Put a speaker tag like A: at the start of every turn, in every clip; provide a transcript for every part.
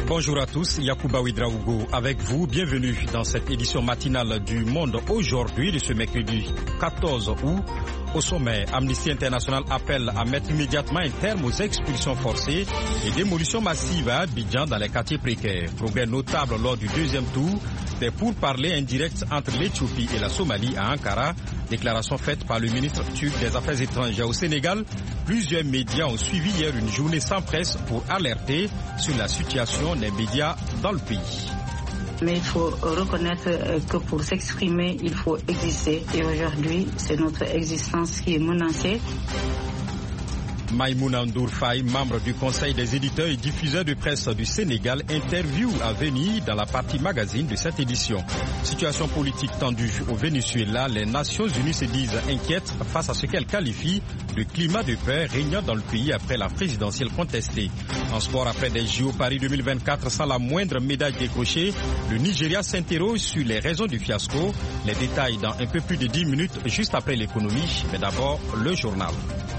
A: Bonjour à tous, Yacouba Ouedraogo avec vous. Bienvenue dans cette édition matinale du Monde aujourd'hui de ce mercredi 14 août. Au sommet, Amnesty International appelle à mettre immédiatement un terme aux expulsions forcées et démolitions massives à Abidjan dans les quartiers précaires. Progrès notable lors du deuxième tour des pourparlers indirects entre l'Éthiopie et la Somalie à Ankara. Déclaration faite par le ministre turc des Affaires étrangères au Sénégal. Plusieurs médias ont suivi hier une journée sans presse pour alerter sur la situation des médias dans le pays.
B: Mais il faut reconnaître que pour s'exprimer, il faut exister. Et aujourd'hui, c'est notre existence qui est menacée.
A: Maïmouna Ndour Faye, membre du Conseil des éditeurs et diffuseurs de presse du Sénégal, interview à venir dans la partie magazine de cette édition. Situation politique tendue au Venezuela, les Nations Unies se disent inquiètes face à ce qu'elles qualifient de climat de paix régnant dans le pays après la présidentielle contestée. En sport, après des JO Paris 2024 sans la moindre médaille décrochée, le Nigeria s'interroge sur les raisons du fiasco. Les détails dans un peu plus de 10 minutes juste après l'économie, mais d'abord le journal.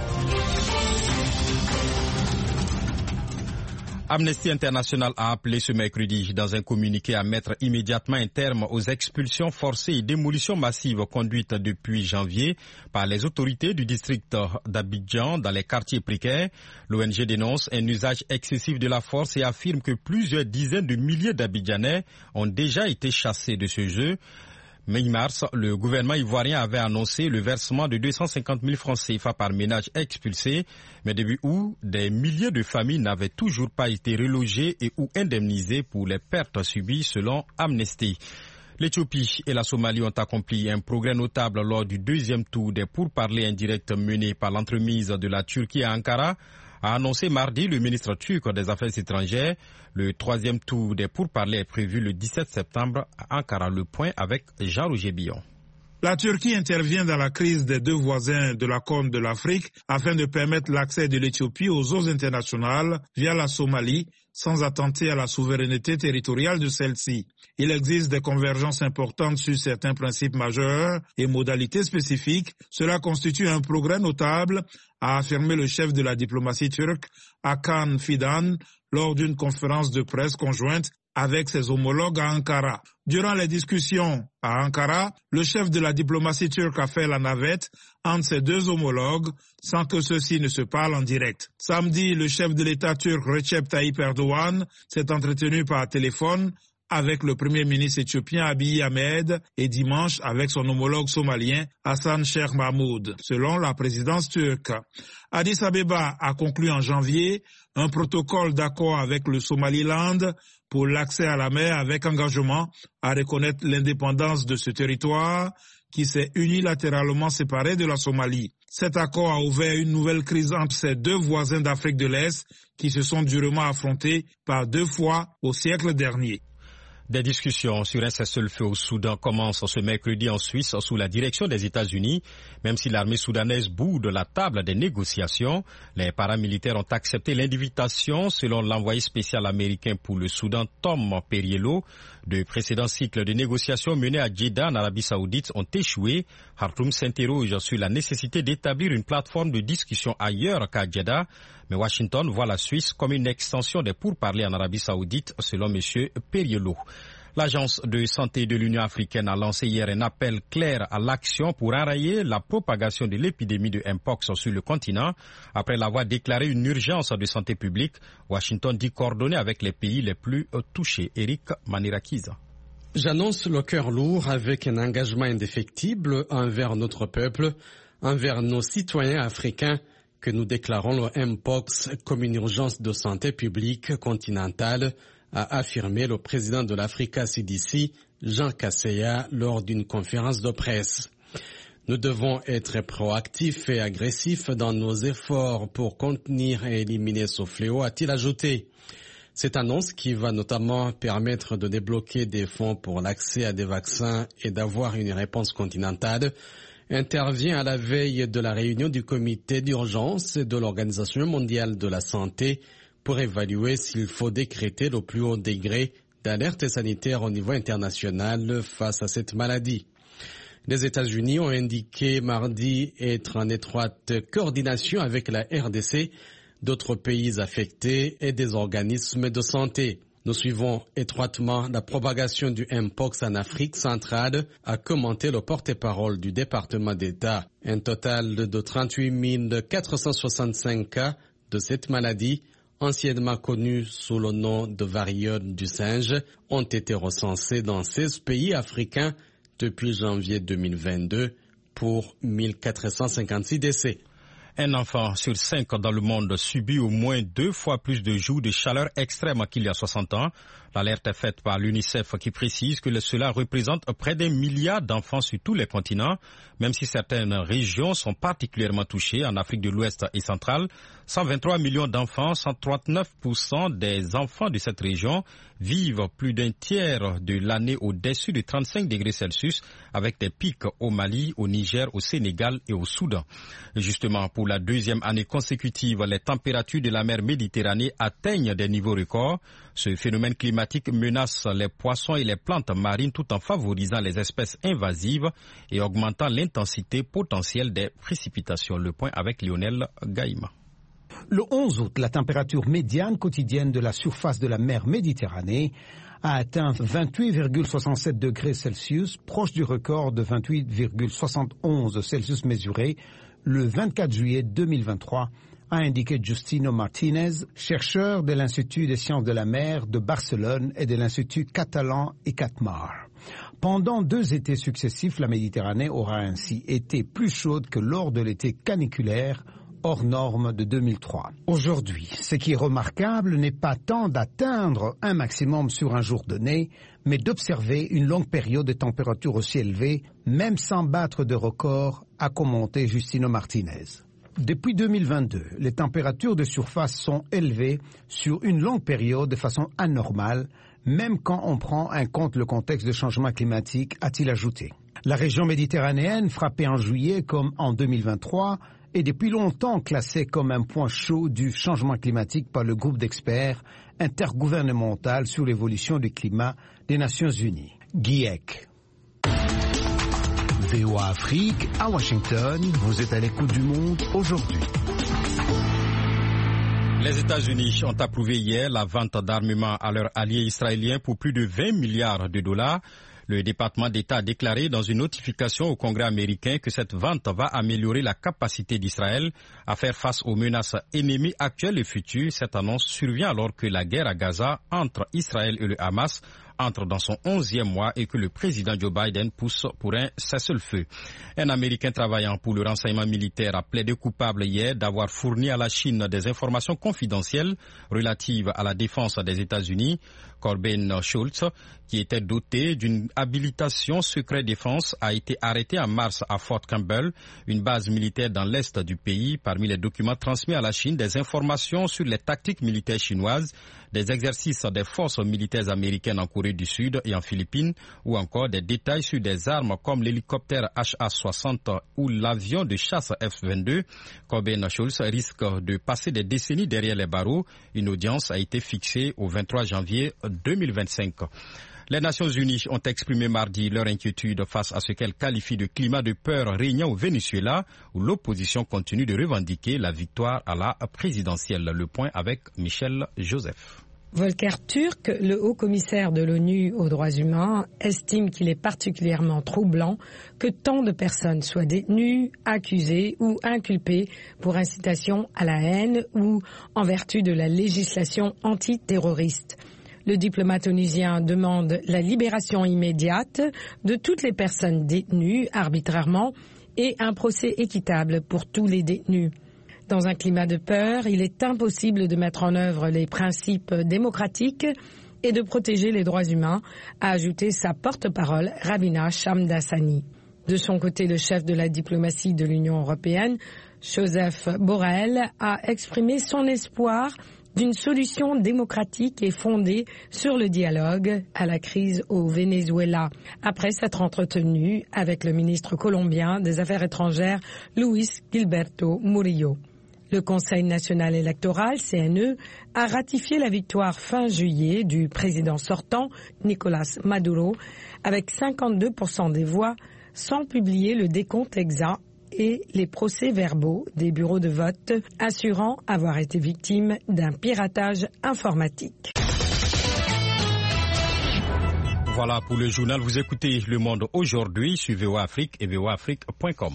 A: Amnesty International a appelé ce mercredi dans un communiqué à mettre immédiatement un terme aux expulsions forcées et démolitions massives conduites depuis janvier par les autorités du district d'Abidjan dans les quartiers précaires. L'ONG dénonce un usage excessif de la force et affirme que plusieurs dizaines de milliers d'Abidjanais ont déjà été chassés de ce jeu. Mi-mars, le gouvernement ivoirien avait annoncé le versement de 250 000 francs CFA par ménage expulsé, mais début août, des milliers de familles n'avaient toujours pas été relogées et ou indemnisées pour les pertes subies selon Amnesty. L'Éthiopie et la Somalie ont accompli un progrès notable lors du deuxième tour des pourparlers indirects menés par l'entremise de la Turquie à Ankara, a annoncé mardi le ministre turc des Affaires étrangères. Le troisième tour des pourparlers est prévu le 17 septembre à Ankara. Le point avec Jean-Roger Billon.
C: La Turquie intervient dans la crise des deux voisins de la Corne de l'Afrique afin de permettre l'accès de l'Éthiopie aux eaux internationales via la Somalie sans attenter à la souveraineté territoriale de celle-ci. Il existe des convergences importantes sur certains principes majeurs et modalités spécifiques. Cela constitue un progrès notable, a affirmé le chef de la diplomatie turque, Hakan Fidan, lors d'une conférence de presse conjointe avec ses homologues à Ankara. Durant les discussions à Ankara, le chef de la diplomatie turque a fait la navette entre ses deux homologues sans que ceux-ci ne se parlent en direct. Samedi, le chef de l'État turc Recep Tayyip Erdogan s'est entretenu par téléphone avec le premier ministre éthiopien Abiy Ahmed et dimanche avec son homologue somalien Hassan Sheikh Mahmoud, selon la présidence turque. Addis Abeba a conclu en janvier un protocole d'accord avec le Somaliland pour l'accès à la mer avec engagement à reconnaître l'indépendance de ce territoire qui s'est unilatéralement séparé de la Somalie. Cet accord a ouvert une nouvelle crise entre ces deux voisins d'Afrique de l'Est qui se sont durement affrontés par deux fois au siècle dernier.
A: Des discussions sur un cessez-le-feu au Soudan commencent ce mercredi en Suisse sous la direction des États-Unis. Même si l'armée soudanaise boude la table des négociations, les paramilitaires ont accepté l'invitation selon l'envoyé spécial américain pour le Soudan, Tom Perriello. De précédents cycles de négociations menés à Jeddah en Arabie Saoudite ont échoué. Khartoum s'interroge sur la nécessité d'établir une plateforme de discussion ailleurs qu'à Jeddah. Mais Washington voit la Suisse comme une extension des pourparlers en Arabie Saoudite, selon M. Perriello. L'Agence de santé de l'Union africaine a lancé hier un appel clair à l'action pour enrayer la propagation de l'épidémie de Mpox sur le continent. Après l'avoir déclaré une urgence de santé publique, Washington dit coordonner avec les pays les plus touchés. Eric Manirakiza.
D: J'annonce le cœur lourd avec un engagement indéfectible envers notre peuple, envers nos citoyens africains, que nous déclarons le Mpox comme une urgence de santé publique continentale, a affirmé le président de l'Africa CDC, Jean Kaseya, lors d'une conférence de presse. Nous devons être proactifs et agressifs dans nos efforts pour contenir et éliminer ce fléau, a-t-il ajouté. Cette annonce, qui va notamment permettre de débloquer des fonds pour l'accès à des vaccins et d'avoir une réponse continentale, intervient à la veille de la réunion du comité d'urgence de l'Organisation mondiale de la santé pour évaluer s'il faut décréter le plus haut degré d'alerte sanitaire au niveau international face à cette maladie. Les États-Unis ont indiqué mardi être en étroite coordination avec la RDC, d'autres pays affectés et des organismes de santé. Nous suivons étroitement la propagation du Mpox en Afrique centrale, a commenté le porte-parole du département d'État. Un total de 38 465 cas de cette maladie, anciennement connue sous le nom de variole du singe, ont été recensés dans 16 pays africains depuis janvier 2022 pour 1456 décès.
A: Un enfant sur 5 dans le monde subit au moins 2 fois plus de jours de chaleur extrême qu'il y a 60 ans. L'alerte est faite par l'UNICEF qui précise que cela représente près d'1 milliard d'enfants sur tous les continents, même si certaines régions sont particulièrement touchées en Afrique de l'Ouest et centrale. 123 millions d'enfants, 139% des enfants de cette région vivent plus d'un tiers de l'année au-dessus de 35 degrés Celsius, avec des pics au Mali, au Niger, au Sénégal et au Soudan. Et justement, pour la deuxième année consécutive, les températures de la mer Méditerranée atteignent des niveaux records. Ce phénomène climatique menace les poissons et les plantes marines tout en favorisant les espèces invasives et augmentant l'intensité potentielle des précipitations. Le point avec Lionel Gaïma.
E: Le 11 août, la température médiane quotidienne de la surface de la mer Méditerranée a atteint 28,67 degrés Celsius, proche du record de 28,71 Celsius mesuré le 24 juillet 2023, a indiqué Justino Martinez, chercheur de l'Institut des sciences de la mer de Barcelone et de l'Institut catalan ICATMAR. Pendant 2 étés successifs, la Méditerranée aura ainsi été plus chaude que lors de l'été caniculaire hors norme de 2003. Aujourd'hui, ce qui est remarquable n'est pas tant d'atteindre un maximum sur un jour donné, mais d'observer une longue période de température aussi élevée, même sans battre de record, a commenté Justino Martinez. Depuis 2022, les températures de surface sont élevées sur une longue période de façon anormale, même quand on prend en compte le contexte de changement climatique, a-t-il ajouté. La région méditerranéenne, frappée en juillet comme en 2023, est depuis longtemps classée comme un point chaud du changement climatique par le groupe d'experts intergouvernemental sur l'évolution du climat des Nations Unies, GIEC.
F: VOA Afrique, à Washington, vous êtes à l'écoute du monde aujourd'hui.
A: Les États-Unis ont approuvé hier la vente d'armements à leurs alliés israéliens pour plus de 20 milliards de dollars. Le département d'État a déclaré dans une notification au Congrès américain que cette vente va améliorer la capacité d'Israël à faire face aux menaces ennemies actuelles et futures. Cette annonce survient alors que la guerre à Gaza entre Israël et le Hamas entre dans son 11e mois et que le président Joe Biden pousse pour un cessez-le-feu. Un Américain travaillant pour le renseignement militaire a plaidé coupable hier d'avoir fourni à la Chine des informations confidentielles relatives à la défense des États-Unis. Corbin Schultz, qui était doté d'une habilitation secret défense, a été arrêté en mars à Fort Campbell, une base militaire dans l'est du pays. Parmi les documents transmis à la Chine, des informations sur les tactiques militaires chinoises, des exercices des forces militaires américaines en Corée du Sud et en Philippines, ou encore des détails sur des armes comme l'hélicoptère HA-60 ou l'avion de chasse F-22. Corbin Schultz risque de passer des décennies derrière les barreaux. Une audience a été fixée au 23 janvier 2025. Les Nations Unies ont exprimé mardi leur inquiétude face à ce qu'elles qualifient de climat de peur régnant au Venezuela, où l'opposition continue de revendiquer la victoire à la présidentielle. Le point avec Michel Joseph.
G: Volker Turk, le haut-commissaire de l'ONU aux droits humains, estime qu'il est particulièrement troublant que tant de personnes soient détenues, accusées ou inculpées pour incitation à la haine ou en vertu de la législation antiterroriste. Le diplomate onusien demande la libération immédiate de toutes les personnes détenues arbitrairement et un procès équitable pour tous les détenus. Dans un climat de peur, il est impossible de mettre en œuvre les principes démocratiques et de protéger les droits humains, a ajouté sa porte-parole Ravina Shamdasani. De son côté, le chef de la diplomatie de l'Union européenne, Joseph Borrell, a exprimé son espoir d'une solution démocratique et fondée sur le dialogue à la crise au Venezuela, après s'être entretenu avec le ministre colombien des Affaires étrangères, Luis Gilberto Murillo. Le Conseil national électoral, CNE, a ratifié la victoire fin juillet du président sortant, Nicolás Maduro, avec 52% des voix, sans publier le décompte exact et les procès-verbaux des bureaux de vote, assurant avoir été victime d'un piratage informatique.
A: Voilà pour le journal. Vous écoutez Le Monde aujourd'hui sur VOA Afrique et voaafrique.com.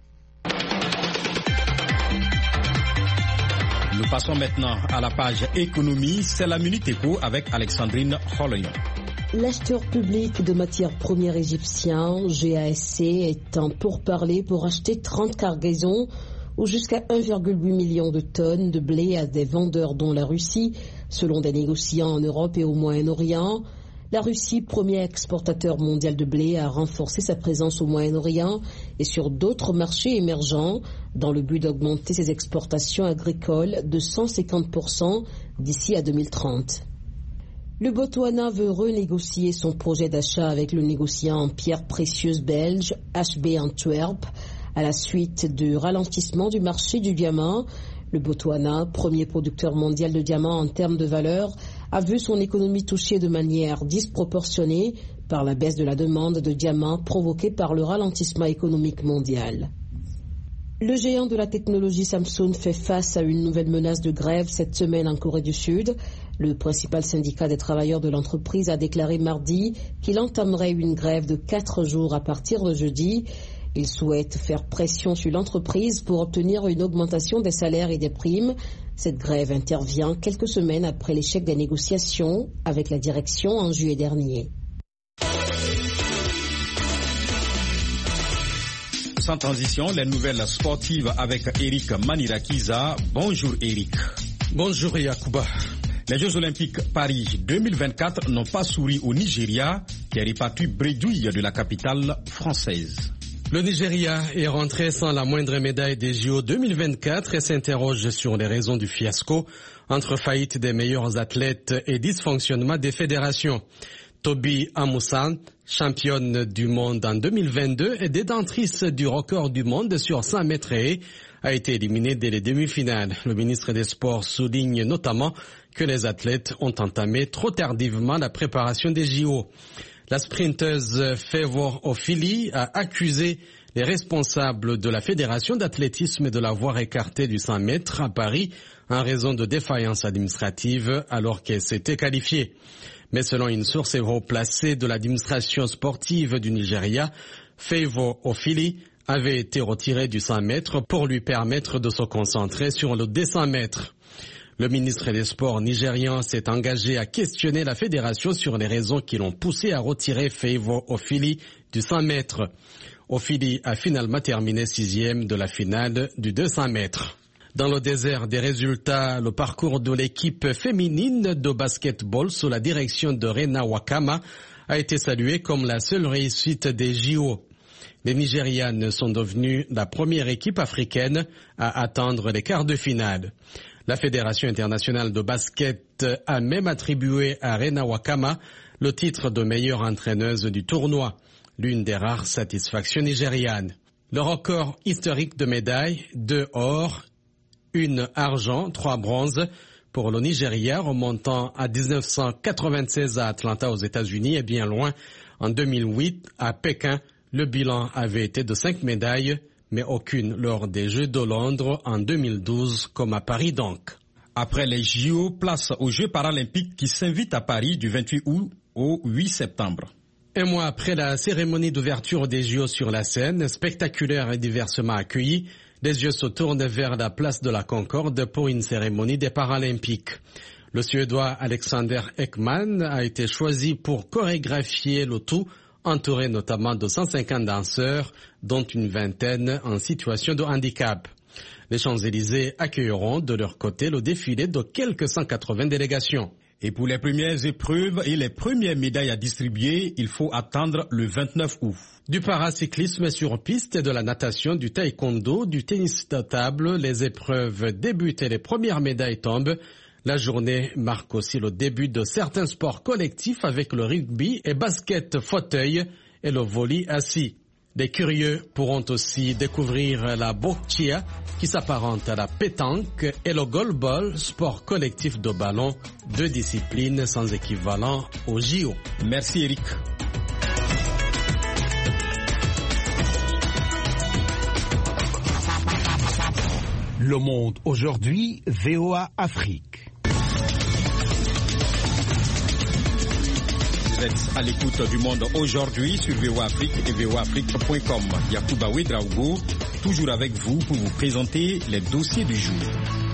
A: Nous passons maintenant à la page économie. C'est la Minute Éco avec Alexandrine Rolognon.
H: L'acheteur public de matières premières égyptien, GASC, est en pourparlers pour acheter 30 cargaisons ou jusqu'à 1,8 million de tonnes de blé à des vendeurs dont la Russie, selon des négociants en Europe et au Moyen-Orient. La Russie, premier exportateur mondial de blé, a renforcé sa présence au Moyen-Orient et sur d'autres marchés émergents dans le but d'augmenter ses exportations agricoles de 150% d'ici à 2030. Le Botswana veut renégocier son projet d'achat avec le négociant en pierres précieuses belge HB Antwerp à la suite du ralentissement du marché du diamant. Le Botswana, premier producteur mondial de diamants en termes de valeur, a vu son économie touchée de manière disproportionnée par la baisse de la demande de diamants provoquée par le ralentissement économique mondial. Le géant de la technologie Samsung fait face à une nouvelle menace de grève cette semaine en Corée du Sud. Le principal syndicat des travailleurs de l'entreprise a déclaré mardi qu'il entamerait une grève de 4 jours à partir de jeudi. Il souhaite faire pression sur l'entreprise pour obtenir une augmentation des salaires et des primes. Cette grève intervient quelques semaines après l'échec des négociations avec la direction en juillet dernier.
A: Sans transition, les nouvelles sportives avec Eric Manirakiza. Bonjour Eric.
D: Bonjour Yacouba.
A: Les Jeux Olympiques Paris 2024 n'ont pas souri au Nigeria, qui a réparti bredouille de la capitale française.
D: Le Nigeria est rentré sans la moindre médaille des JO 2024 et s'interroge sur les raisons du fiasco entre faillite des meilleurs athlètes et dysfonctionnement des fédérations. Toby Amusan, championne du monde en 2022 et détentrice du record du monde sur 100 mètres haies, a été éliminée dès les demi-finales. Le ministre des Sports souligne notamment que les athlètes ont entamé trop tardivement la préparation des JO. La sprinteuse Favour Ofili a accusé les responsables de la Fédération d'athlétisme de l'avoir écartée du 100 mètres à Paris en raison de défaillances administratives alors qu'elle s'était qualifiée. Mais selon une source haut placée de l'administration sportive du Nigeria, Favour Ofili avait été retirée du 100 mètres pour lui permettre de se concentrer sur le 200 mètres. Le ministre des Sports nigérian s'est engagé à questionner la fédération sur les raisons qui l'ont poussé à retirer Favour Ofili du 100 mètres. Ofili a finalement terminé 6e de la finale du 200 mètres. Dans le désert des résultats, le parcours de l'équipe féminine de basketball sous la direction de Rena Wakama a été salué comme la seule réussite des JO. Les Nigérianes sont devenues la première équipe africaine à atteindre les quarts de finale. La Fédération internationale de basket a même attribué à Rena Wakama le titre de meilleure entraîneuse du tournoi, l'une des rares satisfactions nigérianes. Le record historique de médailles, 2 or, 1 argent, 3 bronzes pour le Nigeria, remontant à 1996 à Atlanta aux États-Unis et bien loin en 2008 à Pékin. Le bilan avait été de 5 médailles, mais aucune lors des Jeux de Londres en 2012 comme à Paris donc.
A: Après les JO, place aux Jeux paralympiques qui s'invitent à Paris du 28 août au 8 septembre.
D: Un mois après la cérémonie d'ouverture des JO sur la scène, spectaculaire et diversement accueillie, les yeux se tournent vers la place de la Concorde pour une cérémonie des Paralympiques. Le Suédois Alexander Ekman a été choisi pour chorégraphier le tout, entouré notamment de 150 danseurs, dont une vingtaine en situation de handicap. Les Champs-Élysées accueilleront de leur côté le défilé de quelques 180 délégations.
A: Et pour les premières épreuves et les premières médailles à distribuer, il faut attendre le 29 août.
D: Du paracyclisme sur piste, de la natation, du taekwondo, du tennis de table, les épreuves débutent et les premières médailles tombent. La journée marque aussi le début de certains sports collectifs avec le rugby et basket fauteuil et le volley assis. Les curieux pourront aussi découvrir la boccia qui s'apparente à la pétanque et le goalball, sport collectif de ballon, 2 disciplines sans équivalent au JO.
A: Merci Eric.
E: Le Monde aujourd'hui, VOA Afrique.
A: Vous êtes à l'écoute du Monde aujourd'hui sur VOA Afrique et voaafrique.com. Yacouba Ouedraogo, toujours avec vous pour vous présenter les dossiers du jour.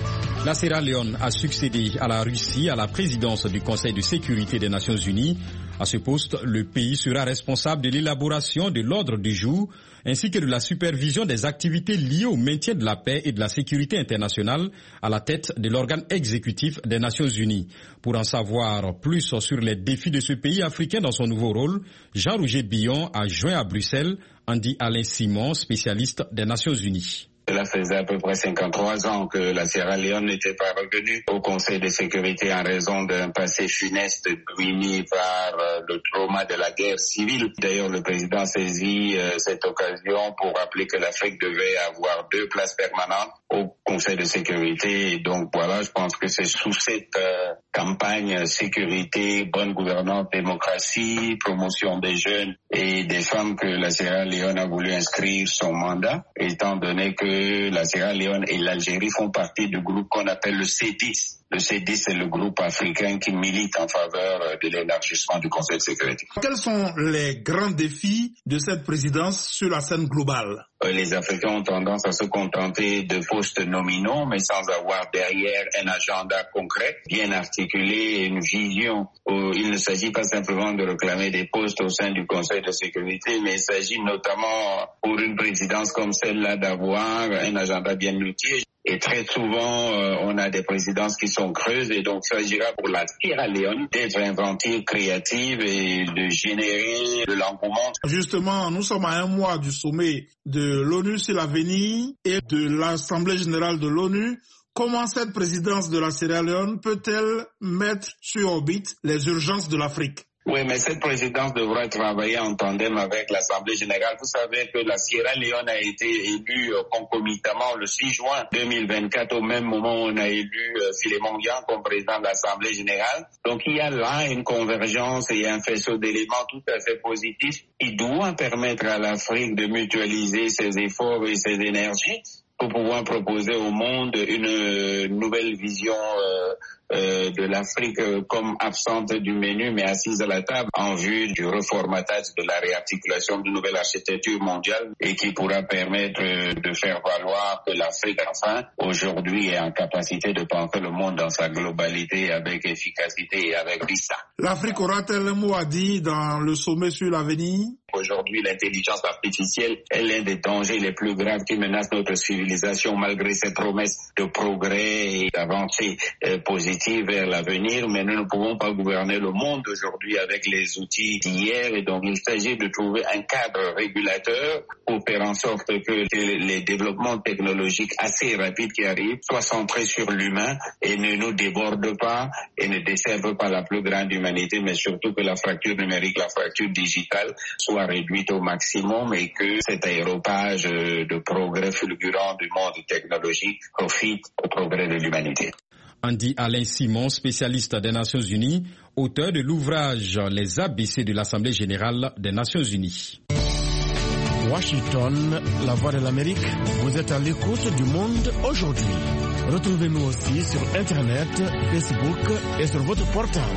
A: La Sierra Leone a succédé à la Russie à la présidence du Conseil de sécurité des Nations Unies. À ce poste, le pays sera responsable de l'élaboration de l'ordre du jour ainsi que de la supervision des activités liées au maintien de la paix et de la sécurité internationale à la tête de l'organe exécutif des Nations Unies. Pour en savoir plus sur les défis de ce pays africain dans son nouveau rôle, Jean-Roger Billon a joint à Bruxelles Andy Alain Simon, spécialiste des Nations Unies.
I: Cela faisait à peu près 53 ans que la Sierra Leone n'était pas revenue au Conseil de sécurité en raison d'un passé funeste ruiné par le trauma de la guerre civile. D'ailleurs, le président saisit cette occasion pour rappeler que l'Afrique devait avoir 2 places permanentes au Conseil de sécurité. Et donc voilà, je pense que c'est sous cette campagne sécurité, bonne gouvernance, démocratie, promotion des jeunes et des femmes que la Sierra Leone a voulu inscrire son mandat, étant donné que la Sierra Leone et l'Algérie font partie du groupe qu'on appelle le C10. Le C10, c'est le groupe africain qui milite en faveur de l'élargissement du Conseil de sécurité.
C: Quels sont les grands défis de cette présidence sur la scène globale?
I: Les Africains ont tendance à se contenter de postes nominaux, mais sans avoir derrière un agenda concret, bien articulé, une vision où il ne s'agit pas simplement de réclamer des postes au sein du Conseil de sécurité, mais il s'agit notamment pour une présidence comme celle-là d'avoir un agenda bien outillé. Et très souvent, on a des présidences qui sont creuses et donc il s'agira pour la Sierra Leone d'être inventive, créative et de générer de l'engouement.
C: Justement, nous sommes à un mois du sommet de l'ONU sur l'avenir et de l'Assemblée générale de l'ONU. Comment cette présidence de la Sierra Leone peut-elle mettre sur orbite les urgences de l'Afrique?
I: Oui, mais cette présidence devra travailler en tandem avec l'Assemblée générale. Vous savez que la Sierra Leone a été élue concomitamment le 6 juin 2024, au même moment où on a élu Philémon Yang comme président de l'Assemblée générale. Donc il y a là une convergence et un faisceau d'éléments tout à fait positifs qui doit permettre à l'Afrique de mutualiser ses efforts et ses énergies pour pouvoir proposer au monde une nouvelle vision de l'Afrique comme absente du menu mais assise à la table en vue du reformatage de la réarticulation d'une nouvelle architecture mondiale et qui pourra permettre de faire valoir que l'Afrique enfin aujourd'hui est en capacité de penser le monde dans sa globalité avec efficacité et avec vista.
C: L'Afrique aura-t-elle un mot à dire dans le sommet sur l'avenir?
I: Aujourd'hui, l'intelligence artificielle est l'un des dangers les plus graves qui menacent notre civilisation malgré ses promesses de progrès et d'avancées positives vers l'avenir. Mais nous ne pouvons pas gouverner le monde aujourd'hui avec les outils d'hier et donc il s'agit de trouver un cadre régulateur pour faire en sorte que les développements technologiques assez rapides qui arrivent soient centrés sur l'humain et ne nous débordent pas et ne desservent pas la plus grande humanité, mais surtout que la fracture numérique, la fracture digitale soit réduite au maximum et que cet aéropage de progrès fulgurant du monde technologique profite au progrès de l'humanité.
A: Andy Alain Simon, spécialiste des Nations Unies, auteur de l'ouvrage Les ABC de l'Assemblée générale des Nations Unies.
J: Washington, la voix de l'Amérique, vous êtes à l'écoute du Monde aujourd'hui. Retrouvez-nous aussi sur Internet, Facebook et sur votre portable.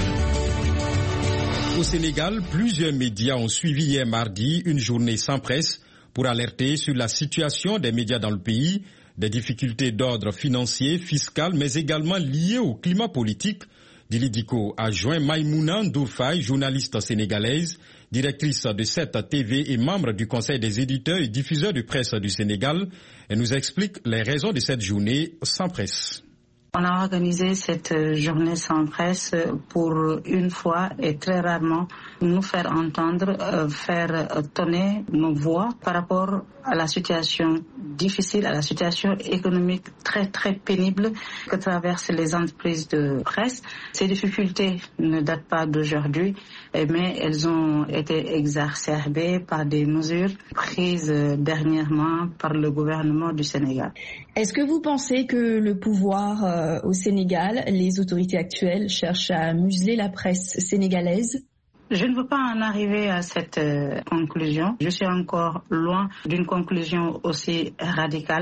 A: Au Sénégal, plusieurs médias ont suivi hier mardi une journée sans presse pour alerter sur la situation des médias dans le pays, des difficultés d'ordre financier, fiscal, mais également liées au climat politique. Dili Diko a joint Maïmouna Ndoufay, journaliste sénégalaise, directrice de cette TV et membre du Conseil des éditeurs et diffuseurs de presse du Sénégal. Elle nous explique les raisons de cette journée sans presse.
B: On a organisé cette journée sans presse pour une fois et très rarement nous faire entendre, faire tonner nos voix par rapport à la situation difficile, à la situation économique très très pénible que traversent les entreprises de presse. Ces difficultés ne datent pas d'aujourd'hui, mais elles ont été exacerbées par des mesures prises dernièrement par le gouvernement du Sénégal.
K: Est-ce que vous pensez que le pouvoir au Sénégal, les autorités actuelles cherchent à museler la presse sénégalaise ?
B: Je ne veux pas en arriver à cette conclusion. Je suis encore loin d'une conclusion aussi radicale,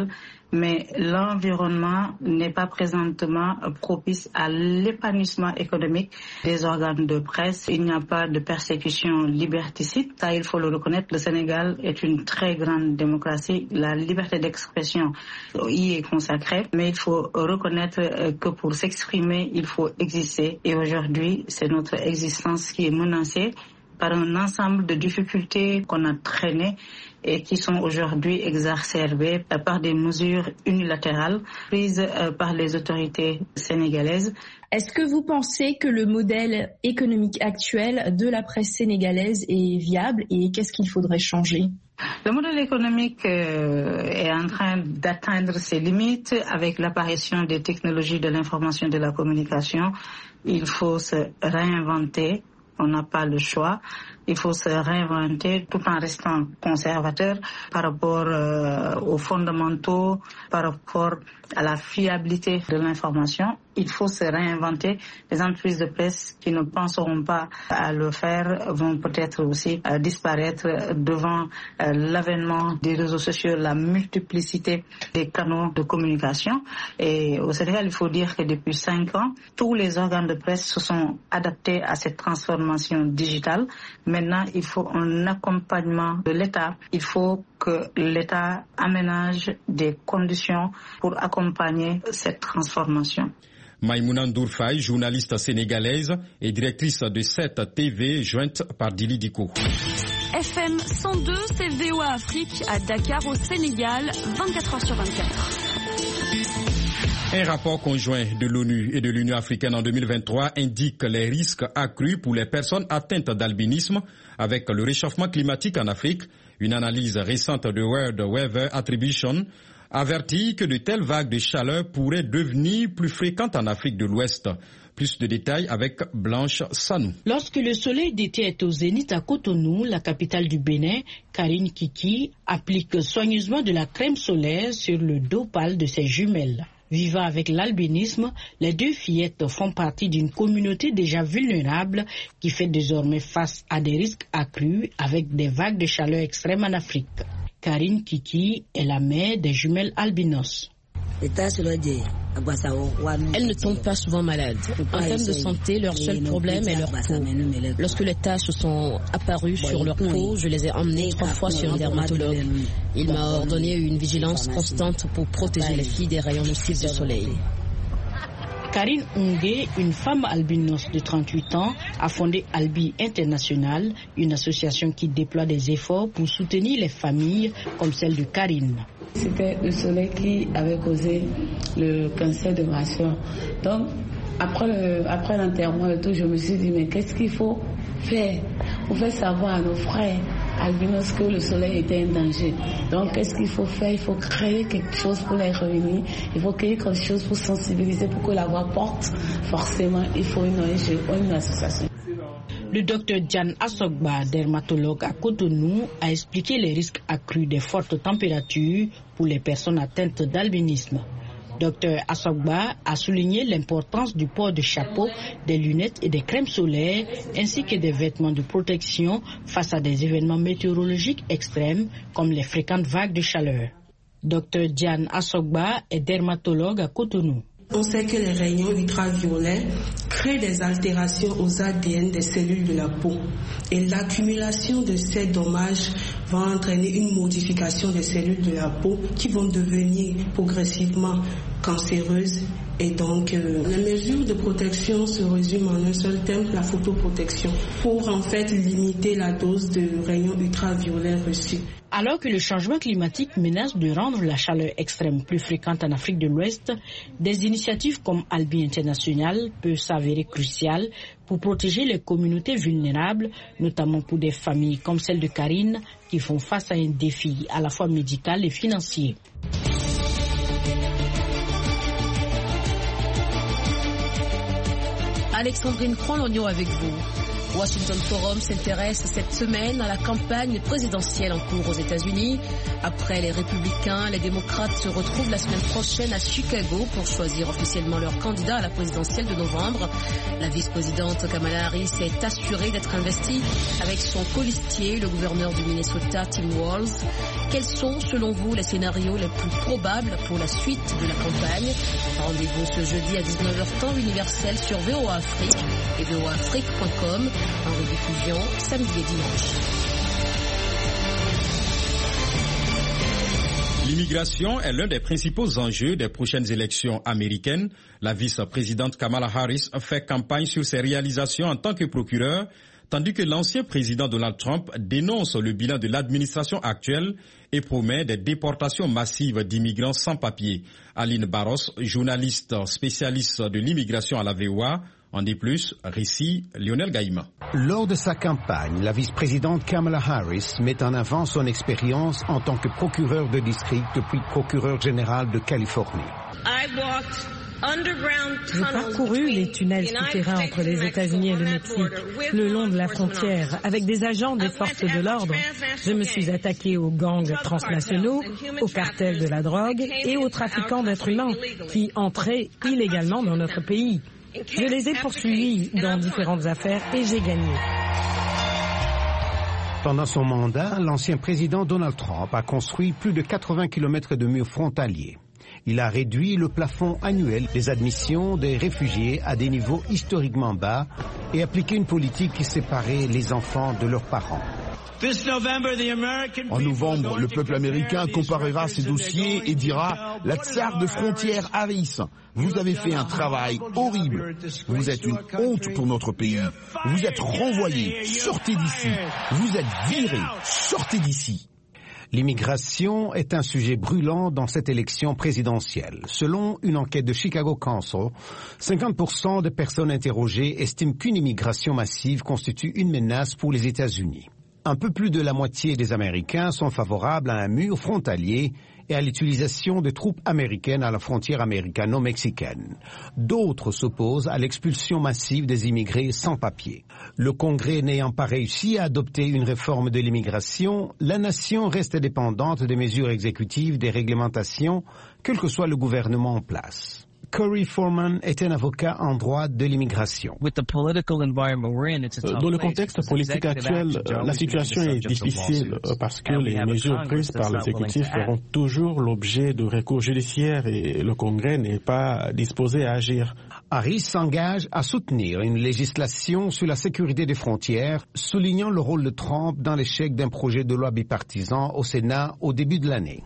B: mais l'environnement n'est pas présentement propice à l'épanouissement économique des organes de presse. Il n'y a pas de persécution liberticide. Ça, il faut le reconnaître. Le Sénégal est une très grande démocratie. La liberté d'expression y est consacrée, mais il faut reconnaître que pour s'exprimer, il faut exister. Et aujourd'hui, c'est notre existence qui est menacée par un ensemble de difficultés qu'on a traînées et qui sont aujourd'hui exacerbées par des mesures unilatérales prises par les autorités sénégalaises.
K: Est-ce que vous pensez que le modèle économique actuel de la presse sénégalaise est viable et qu'est-ce qu'il faudrait changer ?
B: Le modèle économique est en train d'atteindre ses limites avec l'apparition des technologies de l'information et de la communication. Il faut se réinventer. On n'a pas le choix. Il faut se réinventer tout en restant conservateur par rapport aux fondamentaux, par rapport à la fiabilité de l'information. Il faut se réinventer. Les entreprises de presse qui ne penseront pas à le faire vont peut-être aussi disparaître devant l'avènement des réseaux sociaux, la multiplicité des canaux de communication. Et au Sénégal, il faut dire que depuis 5 ans, tous les organes de presse se sont adaptés à cette transformation digitale. Maintenant, il faut un accompagnement de l'État. Il faut que l'État aménage des conditions pour accompagner cette transformation.
A: Maïmouna Ndourfaï, journaliste sénégalaise et directrice de 7 TV, jointe par Dili Diko.
L: FM 102, c'est VOA Afrique à Dakar au Sénégal, 24h sur 24.
A: Un rapport conjoint de l'ONU et de l'Union africaine en 2023 indique les risques accrus pour les personnes atteintes d'albinisme avec le réchauffement climatique en Afrique. Une analyse récente de World Weather Attribution avertit que de telles vagues de chaleur pourraient devenir plus fréquentes en Afrique de l'Ouest. Plus de détails avec Blanche Sanou.
M: Lorsque le soleil d'été est au zénith à Cotonou, la capitale du Bénin, Karine Kiki applique soigneusement de la crème solaire sur le dos pâle de ses jumelles. Vivant avec l'albinisme, les 2 fillettes font partie d'une communauté déjà vulnérable qui fait désormais face à des risques accrus avec des vagues de chaleur extrêmes en Afrique. Karine Kiki est la mère des jumelles albinos.
H: Elles ne tombent pas souvent malades. En termes de santé, leur seul problème est leur peau. Lorsque les taches sont apparues sur leur peau, je les ai emmenées 3 fois sur un dermatologue. Il m'a ordonné une vigilance constante pour protéger les filles des rayons nocifs du soleil.
M: Karine Unge, une femme albinos de 38 ans, a fondé Albi International, une association qui déploie des efforts pour soutenir les familles comme celle de Karine.
N: C'était le soleil qui avait causé le cancer de ma soeur. Donc, après l'enterrement et tout, je me suis dit, mais qu'est-ce qu'il faut faire pour faire savoir à nos frères albinos que le soleil était un danger. Donc, qu'est-ce qu'il faut faire? Il faut créer quelque chose pour les réunir. Il faut créer quelque chose pour sensibiliser, pour que la voix porte. Forcément, il faut une ONG ou une association.
M: Le docteur Jan Asogba, dermatologue à Cotonou, a expliqué les risques accrus des fortes températures pour les personnes atteintes d'albinisme. Dr Asogba a souligné l'importance du port de chapeaux, des lunettes et des crèmes solaires, ainsi que des vêtements de protection face à des événements météorologiques extrêmes comme les fréquentes vagues de chaleur. Dr Jan Asogba est dermatologue à Cotonou.
O: On sait que les rayons ultraviolets créent des altérations aux ADN des cellules de la peau. Et l'accumulation de ces dommages va entraîner une modification des cellules de la peau qui vont devenir progressivement cancéreuses. Et donc, les mesures de protection se résument en un seul terme, la photoprotection, pour en fait limiter la dose de rayons ultraviolets reçus.
M: Alors que le changement climatique menace de rendre la chaleur extrême plus fréquente en Afrique de l'Ouest, des initiatives comme Albi International peuvent s'avérer cruciales pour protéger les communautés vulnérables, notamment pour des familles comme celle de Karine, qui font face à un défi à la fois médical et financier.
P: Alexandrine Croix-Lognon avec vous.
H: Washington Forum s'intéresse cette semaine à la campagne présidentielle en cours aux États-Unis. Après les républicains, les démocrates se retrouvent la semaine prochaine à Chicago pour choisir officiellement leur candidat à la présidentielle de novembre. La vice-présidente Kamala Harris est assurée d'être investie avec son colistier, le gouverneur du Minnesota, Tim Walz. Quels sont, selon vous, les scénarios les plus probables pour la suite de la campagne? Rendez-vous ce jeudi à 19h temps universel sur VOA Afrique et voaafrique.com. En rediffusion samedi et dimanche.
A: L'immigration est l'un des principaux enjeux des prochaines élections américaines. La vice-présidente Kamala Harris fait campagne sur ses réalisations en tant que procureur, tandis que l'ancien président Donald Trump dénonce le bilan de l'administration actuelle et promet des déportations massives d'immigrants sans papier. Aline Barros, journaliste spécialiste de l'immigration à la VOA, en dit plus, récit Lionel Gaïma.
E: Lors de sa campagne, la vice-présidente Kamala Harris met en avant son expérience en tant que procureur de district depuis procureur général de Californie.
G: J'ai parcouru les tunnels souterrains entre les États-Unis et le Mexique, le long de la frontière, avec des agents des forces de l'ordre. Je me suis attaqué aux gangs transnationaux, aux cartels de la drogue et aux trafiquants d'êtres humains qui entraient illégalement dans notre pays. Je les ai poursuivis dans différentes affaires et j'ai gagné.
E: Pendant son mandat, l'ancien président Donald Trump a construit plus de 80 km de murs frontaliers. Il a réduit le plafond annuel des admissions des réfugiés à des niveaux historiquement bas et appliqué une politique qui séparait les enfants de leurs parents.
P: En novembre, le peuple américain comparera ces dossiers et dira « La tsar de frontière Harris, vous avez fait un travail horrible. Vous êtes une honte pour notre pays. Vous êtes renvoyés. Sortez d'ici. Vous êtes virés. Sortez d'ici. »
E: L'immigration est un sujet brûlant dans cette élection présidentielle. Selon une enquête de Chicago Council, 50% des personnes interrogées estiment qu'une immigration massive constitue une menace pour les États-Unis. Un peu plus de la moitié des Américains sont favorables à un mur frontalier et à l'utilisation de troupes américaines à la frontière américano-mexicaine. D'autres s'opposent à l'expulsion massive des immigrés sans papier. Le Congrès n'ayant pas réussi à adopter une réforme de l'immigration, la nation reste dépendante des mesures exécutives, des réglementations, quel que soit le gouvernement en place. Corey Foreman est un avocat en droit de l'immigration.
Q: Dans le contexte politique actuel, la situation est difficile parce que les mesures prises par l'exécutif feront toujours l'objet de recours judiciaires et le Congrès n'est pas disposé à agir.
E: Harris s'engage à soutenir une législation sur la sécurité des frontières, soulignant le rôle de Trump dans l'échec d'un projet de loi bipartisan au Sénat au début de l'année.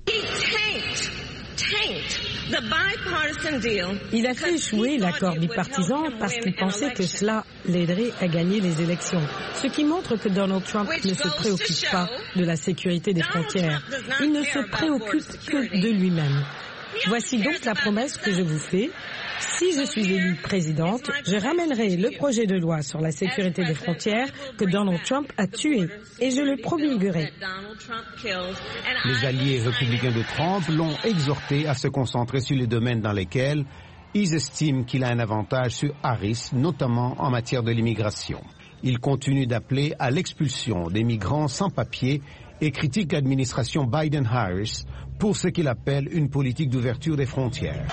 G: Il a fait échouer l'accord bipartisan parce qu'il pensait que cela l'aiderait à gagner les élections. Ce qui montre que Donald Trump ne se préoccupe pas de la sécurité des frontières. Il ne se préoccupe que de lui-même. Voici donc la promesse que je vous fais. Si je suis élue présidente, je ramènerai le projet de loi sur la sécurité des frontières que Donald Trump a tué et je le promulguerai.
E: Les alliés républicains de Trump l'ont exhorté à se concentrer sur les domaines dans lesquels ils estiment qu'il a un avantage sur Harris, notamment en matière de l'immigration. Il continue d'appeler à l'expulsion des migrants sans papier et critique l'administration Biden-Harris pour ce qu'il appelle une politique d'ouverture des frontières.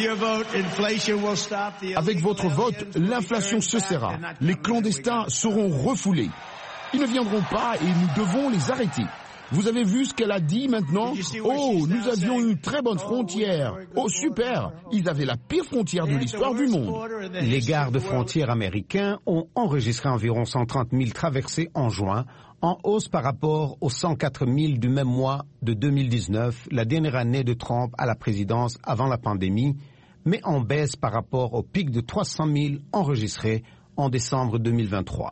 P: Avec votre vote, l'inflation cessera. Les clandestins seront refoulés. Ils ne viendront pas et nous devons les arrêter. Vous avez vu ce qu'elle a dit maintenant? Oh, nous avions une très bonne frontière. Oh, super! Ils avaient la pire frontière de l'histoire du monde.
E: Les gardes-frontières américains ont enregistré environ 130 000 traversées en juin, en hausse par rapport aux 104 000 du même mois de 2019, la dernière année de Trump à la présidence avant la pandémie, mais en baisse par rapport au pic de 300 000 enregistrés en décembre 2023.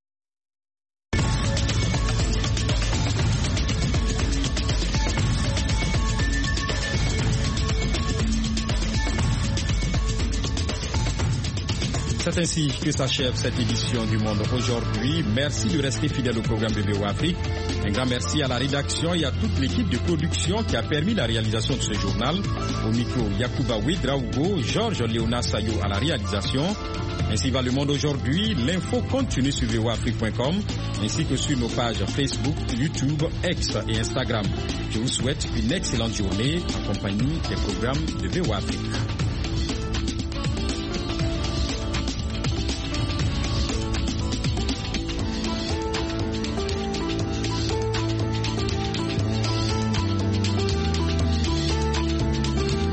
A: C'est ainsi que s'achève cette édition du Monde aujourd'hui. Merci de rester fidèle au programme de VOA Afrique. Un grand merci à la rédaction et à toute l'équipe de production qui a permis la réalisation de ce journal. Au micro, Yacouba Ouedraogo, Georges Léona Sayo à la réalisation. Ainsi va le monde aujourd'hui. L'info continue sur voafrique.com ainsi que sur nos pages Facebook, YouTube, X et Instagram. Je vous souhaite une excellente journée en compagnie des programmes de VOA Afrique.